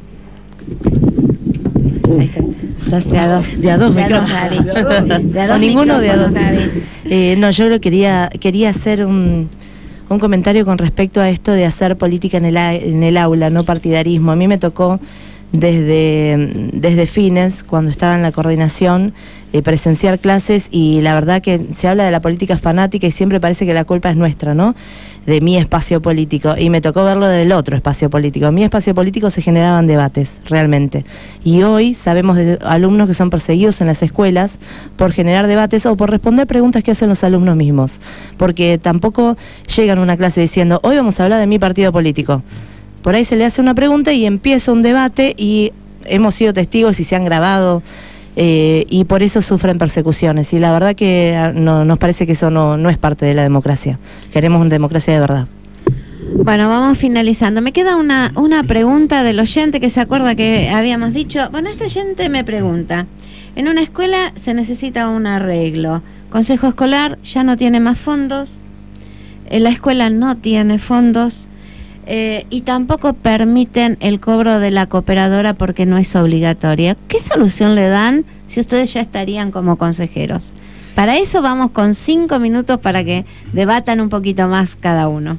De a dos, o ninguno de a dos. No, yo quería hacer un comentario con respecto a esto de hacer política en el aula, no partidarismo. A mí me tocó desde fines, cuando estaba en la coordinación, presenciar clases, y la verdad que se habla de la política fanática y siempre parece que la culpa es nuestra, ¿no? De mi espacio político, y me tocó verlo del otro espacio político. En mi espacio político se generaban debates, realmente. Y hoy sabemos de alumnos que son perseguidos en las escuelas por generar debates o por responder preguntas que hacen los alumnos mismos. Porque tampoco llegan a una clase diciendo, hoy vamos a hablar de mi partido político. Por ahí se le hace una pregunta y empieza un debate, y hemos sido testigos y se han grabado, y por eso sufren persecuciones. Y la verdad que nos parece que eso no es parte de la democracia. Queremos una democracia de verdad. Bueno, vamos finalizando. Me queda una pregunta del oyente que se acuerda que habíamos dicho. Bueno, este oyente me pregunta: en una escuela se necesita un arreglo. Consejo escolar ya no tiene más fondos. La escuela no tiene fondos. Y tampoco permiten el cobro de la cooperadora porque no es obligatoria. ¿Qué solución le dan si ustedes ya estarían como consejeros? Para eso vamos con 5 minutos para que debatan un poquito más cada uno.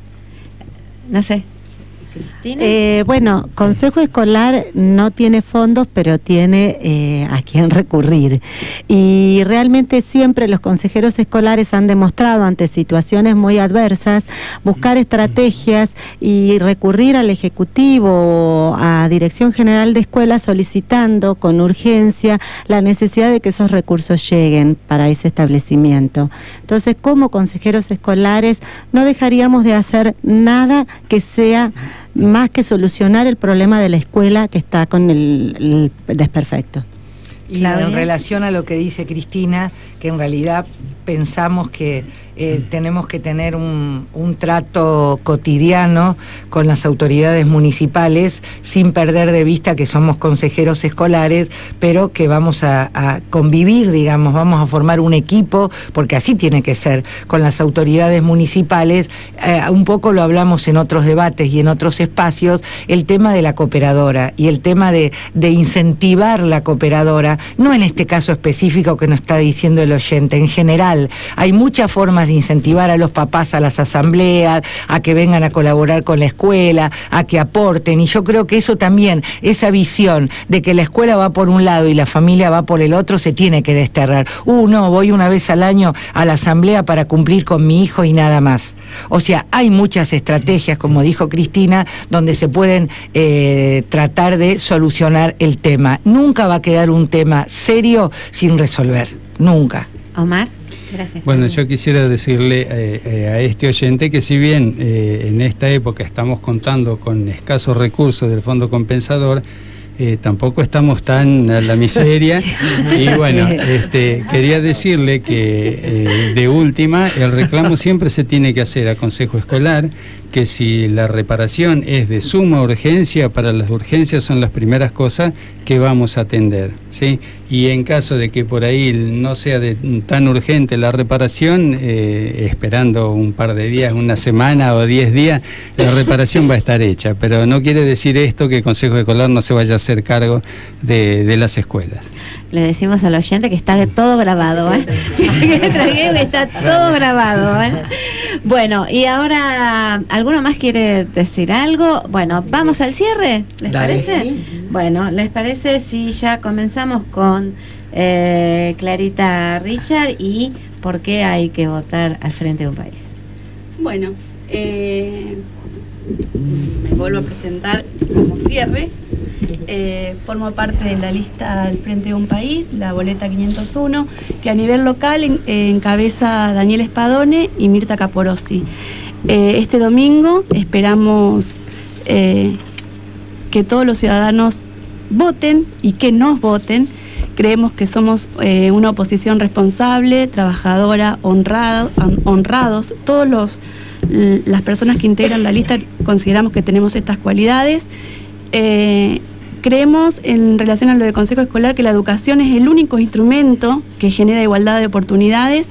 No sé. ¿Cristina? Bueno, Consejo Escolar no tiene fondos, pero tiene a quién recurrir. Y realmente siempre los consejeros escolares han demostrado ante situaciones muy adversas buscar estrategias y recurrir al Ejecutivo o a Dirección General de Escuelas solicitando con urgencia la necesidad de que esos recursos lleguen para ese establecimiento. Entonces, como consejeros escolares no dejaríamos de hacer nada que sea más que solucionar el problema de la escuela que está con el desperfecto. Y en relación a lo que dice Cristina, que en realidad pensamos que tenemos que tener un trato cotidiano con las autoridades municipales sin perder de vista que somos consejeros escolares, pero que vamos a convivir, digamos, vamos a formar un equipo, porque así tiene que ser, con las autoridades municipales. Un poco lo hablamos en otros debates y en otros espacios, el tema de la cooperadora y el tema de incentivar la cooperadora, no en este caso específico que nos está diciendo el oyente, en general. Hay muchas formas de incentivar a los papás a las asambleas, a que vengan a colaborar con la escuela, a que aporten, y yo creo que eso también, esa visión de que la escuela va por un lado y la familia va por el otro, se tiene que desterrar. No, voy una vez al año a la asamblea para cumplir con mi hijo y nada más. O sea, hay muchas estrategias, como dijo Cristina, donde se pueden tratar de solucionar el tema. Nunca va a quedar un tema serio sin resolver, nunca. Omar. Gracias. Bueno, yo quisiera decirle a este oyente que si bien en esta época estamos contando con escasos recursos del Fondo Compensador, tampoco estamos tan a la miseria. Y bueno, quería decirle que de última, el reclamo siempre se tiene que hacer a Consejo Escolar, que si la reparación es de suma urgencia, para las urgencias son las primeras cosas que vamos a atender, ¿sí? Y en caso de que por ahí no sea tan urgente la reparación, esperando un par de días, una semana o 10 días, la reparación va a estar hecha. Pero no quiere decir esto que el Consejo Escolar no se vaya a hacer cargo de las escuelas. Le decimos al oyente que está todo grabado, ¿eh? Que está todo grabado, ¿eh? Bueno, y ahora, ¿alguno más quiere decir algo? Bueno, ¿vamos al cierre? ¿Les parece? Bueno, ¿les parece si ya comenzamos con Clarita Richard y por qué hay que votar al Frente de un País? Bueno, me vuelvo a presentar como cierre. Formo parte de la lista del Frente de un País, la boleta 501, que a nivel local encabeza Daniel Spadone y Mirta Caporossi. Este domingo esperamos que todos los ciudadanos voten y que nos voten. Creemos que somos una oposición responsable, trabajadora, honrados. Las personas que integran la lista consideramos que tenemos estas cualidades. Creemos, en relación a lo del Consejo Escolar, que la educación es el único instrumento que genera igualdad de oportunidades,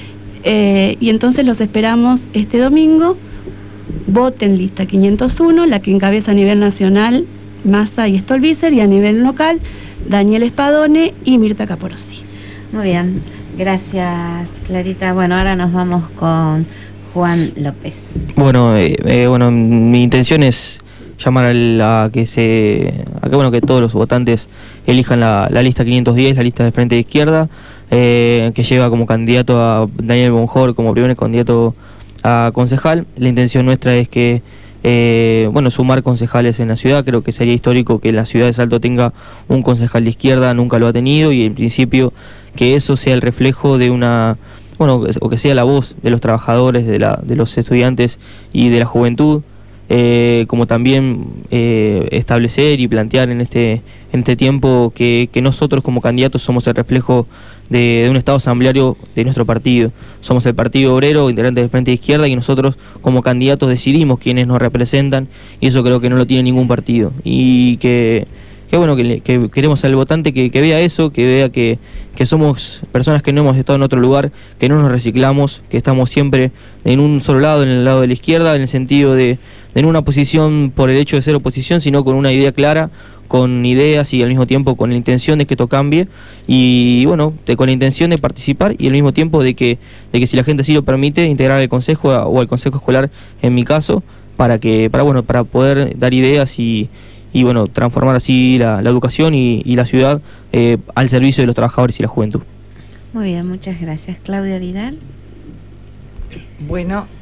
y entonces los esperamos este domingo. Voten lista 501, la que encabeza a nivel nacional Massa y Stolbizer, y a nivel local Daniel Spadone y Mirta Caporossi. Muy bien, gracias Clarita. Bueno, ahora nos vamos con Juan López. Bueno, mi intención es llamar a que todos los votantes elijan la lista 510, la lista de Frente de Izquierda, que lleva como candidato a Daniel Bonjor como primer candidato a concejal. La intención nuestra es que sumar concejales en la ciudad. Creo que sería histórico que la ciudad de Salto tenga un concejal de izquierda, nunca lo ha tenido, y en principio que eso sea el reflejo de o que sea la voz de los trabajadores, de los estudiantes y de la juventud. Como también establecer y plantear en este tiempo que nosotros como candidatos somos el reflejo de un estado asambleario de nuestro partido. Somos el Partido Obrero, integrante del Frente de Izquierda, y nosotros como candidatos decidimos quiénes nos representan, y eso creo que no lo tiene ningún partido. Y que queremos al votante que vea eso, que vea que somos personas que no hemos estado en otro lugar, que no nos reciclamos, que estamos siempre en un solo lado, en el lado de la izquierda, en el sentido de no una posición por el hecho de ser oposición, sino con una idea clara, con ideas y al mismo tiempo con la intención de que esto cambie, y con la intención de participar, y al mismo tiempo de que si la gente así lo permite, integrar al consejo o al consejo escolar, en mi caso, para poder dar ideas y transformar así la educación y la ciudad al servicio de los trabajadores y la juventud. Muy bien, muchas gracias. Claudia Vidal. Bueno,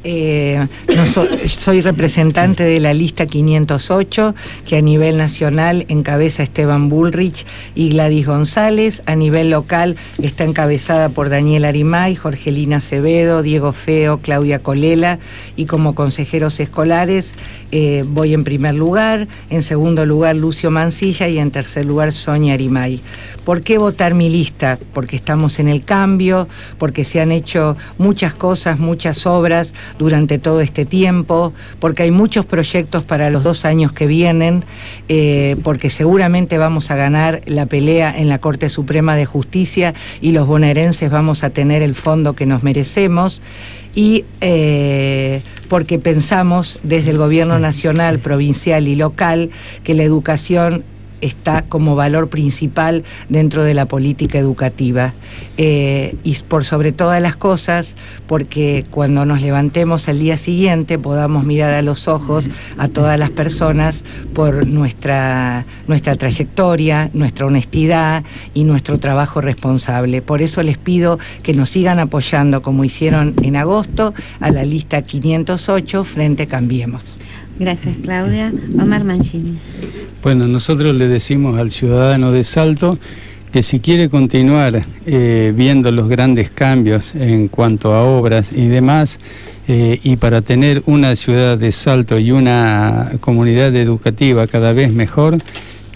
soy representante de la lista 508, que a nivel nacional encabeza Esteban Bullrich y Gladys González. A nivel local está encabezada por Daniel Arimay, Jorgelina Acevedo, Diego Feo, Claudia Colela, y como consejeros escolares voy en primer lugar, en segundo lugar Lucio Mancilla y en tercer lugar Sonia Arimay. ¿Por qué votar mi lista? Porque estamos en el cambio, porque se han hecho muchas cosas, muchas obras durante todo este tiempo, porque hay muchos proyectos para los 2 años que vienen, porque seguramente vamos a ganar la pelea en la Corte Suprema de Justicia y los bonaerenses vamos a tener el fondo que nos merecemos, y porque pensamos desde el gobierno nacional, provincial y local que la educación está como valor principal dentro de la política educativa, y por sobre todas las cosas, porque cuando nos levantemos al día siguiente podamos mirar a los ojos a todas las personas por nuestra trayectoria, nuestra honestidad y nuestro trabajo responsable. Por eso les pido que nos sigan apoyando, como hicieron en agosto, a la lista 508 Frente Cambiemos. Gracias, Claudia. Omar Mancini. Bueno, nosotros le decimos al ciudadano de Salto que si quiere continuar viendo los grandes cambios en cuanto a obras y demás, y para tener una ciudad de Salto y una comunidad educativa cada vez mejor,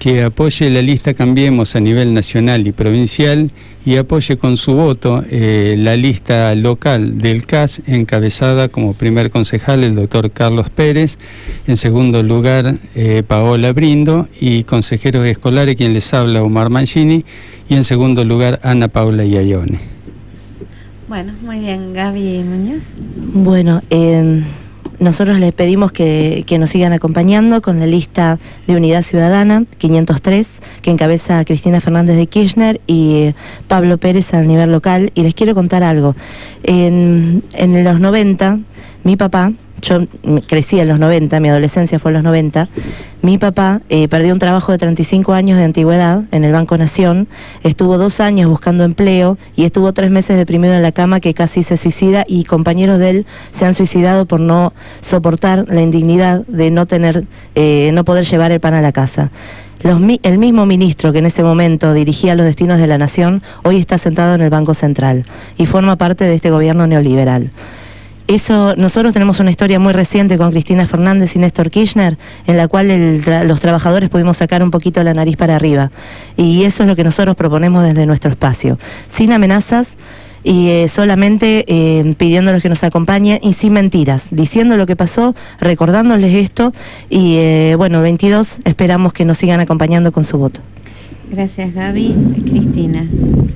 que apoye la lista Cambiemos a nivel nacional y provincial y apoye con su voto la lista local del CAS, encabezada como primer concejal el doctor Carlos Pérez, en segundo lugar Paola Brindo, y consejeros escolares quien les habla Omar Mancini, y en segundo lugar Ana Paula Iaione. Bueno, muy bien, Gaby Muñoz. Bueno, nosotros les pedimos que nos sigan acompañando con la lista de Unidad Ciudadana 503, que encabeza Cristina Fernández de Kirchner y Pablo Pérez a nivel local. Y les quiero contar algo. En los 90, mi papá, yo crecí en los 90, mi adolescencia fue en los 90, mi papá perdió un trabajo de 35 años de antigüedad en el Banco Nación, estuvo 2 años buscando empleo y estuvo 3 meses deprimido en la cama, que casi se suicida, y compañeros de él se han suicidado por no soportar la indignidad de no poder llevar el pan a la casa. El mismo ministro que en ese momento dirigía los destinos de la nación, hoy está sentado en el Banco Central y forma parte de este gobierno neoliberal. Nosotros tenemos una historia muy reciente con Cristina Fernández y Néstor Kirchner, en la cual los trabajadores pudimos sacar un poquito la nariz para arriba. Y eso es lo que nosotros proponemos desde nuestro espacio, sin amenazas y solamente pidiéndoles que nos acompañen y sin mentiras, diciendo lo que pasó, recordándoles esto y bueno, 22 esperamos que nos sigan acompañando con su voto. Gracias, Gaby. Cristina.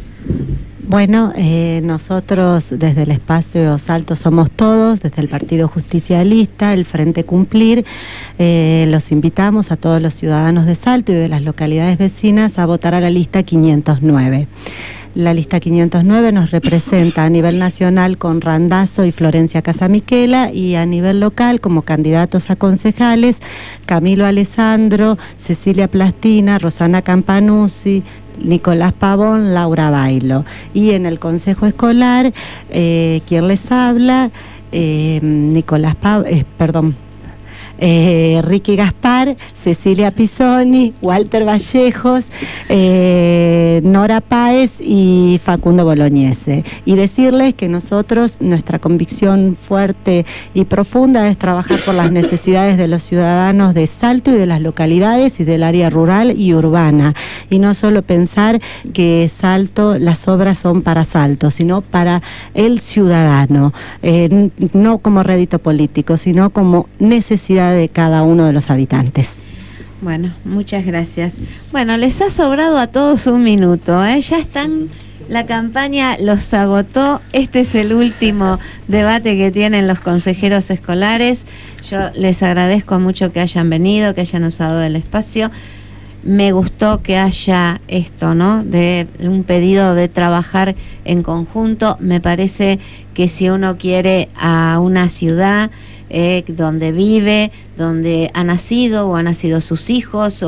Bueno, nosotros desde el espacio Salto Somos Todos, desde el Partido Justicialista, el Frente Cumplir, los invitamos a todos los ciudadanos de Salto y de las localidades vecinas a votar a la lista 509. La lista 509 nos representa a nivel nacional con Randazzo y Florencia Casamiquela, y a nivel local como candidatos a concejales Camilo Alessandro, Cecilia Plastina, Rosana Campanuzzi, Nicolás Pavón, Laura Bailo. Y en el Consejo Escolar, quien les habla, Ricky Gaspar, Cecilia Pisoni, Walter Vallejos, Nora Páez y Facundo Bolognese. Y decirles que nosotros, nuestra convicción fuerte y profunda es trabajar por las necesidades de los ciudadanos de Salto y de las localidades y del área rural y urbana. Y no solo pensar que Salto, las obras son para Salto, sino para el ciudadano, no como rédito político, sino como necesidad de cada uno de los habitantes. Bueno, muchas gracias. Bueno, les ha sobrado a todos un minuto, ¿eh? Ya están, la campaña los agotó. Este es el último debate que tienen los consejeros escolares. Yo les agradezco mucho que hayan venido, que hayan usado el espacio. Me gustó que haya esto, ¿no? De un pedido de trabajar en conjunto. Me parece que si uno quiere a una ciudad donde vive, donde ha nacido o han nacido sus hijos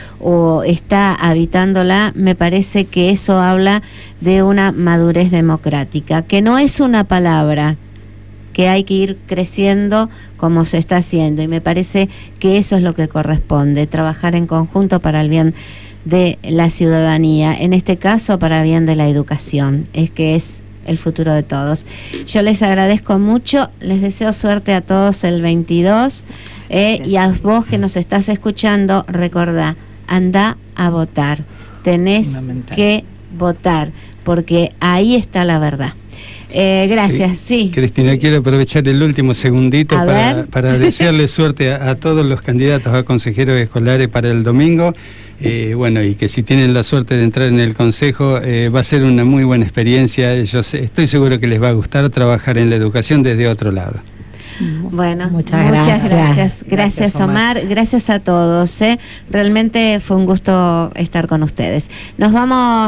o está habitándola, me parece que eso habla de una madurez democrática, que no es una palabra, que hay que ir creciendo como se está haciendo, y me parece que eso es lo que corresponde, trabajar en conjunto para el bien de la ciudadanía, en este caso para el bien de la educación, es que es el futuro de todos. Yo les agradezco mucho, les deseo suerte a todos el 22, y a vos que nos estás escuchando, recordá, anda a votar, tenés que votar, porque ahí está la verdad. Gracias, sí. Cristina, quiero aprovechar el último segundito para desearle suerte a todos los candidatos a consejeros escolares para el domingo. Bueno, y que si tienen la suerte de entrar en el consejo, va a ser una muy buena experiencia. Estoy seguro que les va a gustar trabajar en la educación desde otro lado. Bueno, muchas gracias. Gracias, Omar. Gracias a todos. Realmente fue un gusto estar con ustedes. Nos vamos.